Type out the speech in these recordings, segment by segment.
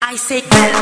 I say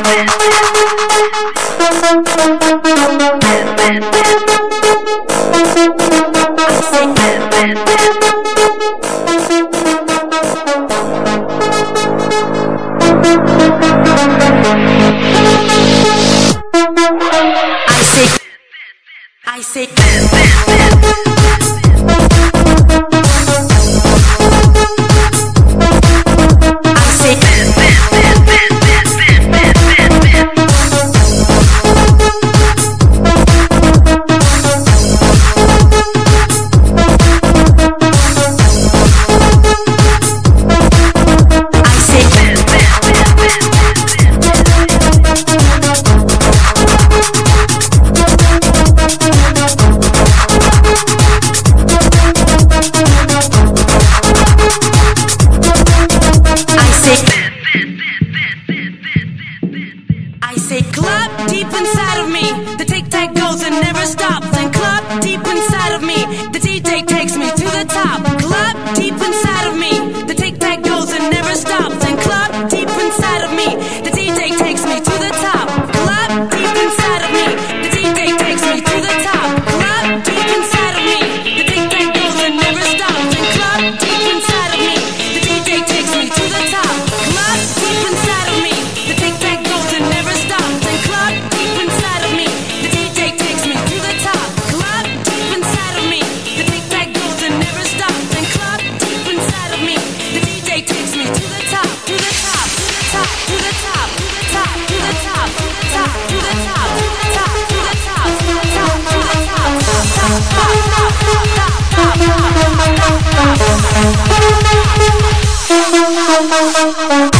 club deep inside of me. The tic-tac goes and never stops. And club deep inside of me. The DJ takes me to the top. Club deep inside of me. The tic-tac goes and never stops. And club deep inside of me. The DJ takes me to the top. Club deep inside of me. The DJ takes me to the top. Club deep inside of me. The tic-tac goes and never stops. And club deep inside of me. The DJ takes me to the top. Club deep inside of me. The tic-tac goes and never stops. And club deep inside of me. The DJ takes me to the top. Club deep inside of me. The tic-tac goes and never stops. And club deep inside of me. The DJ takes me to the top. To the top. To the top. To the top. To the top. To the top. To the top. To the top. To the top. To the top. To the top. To the top.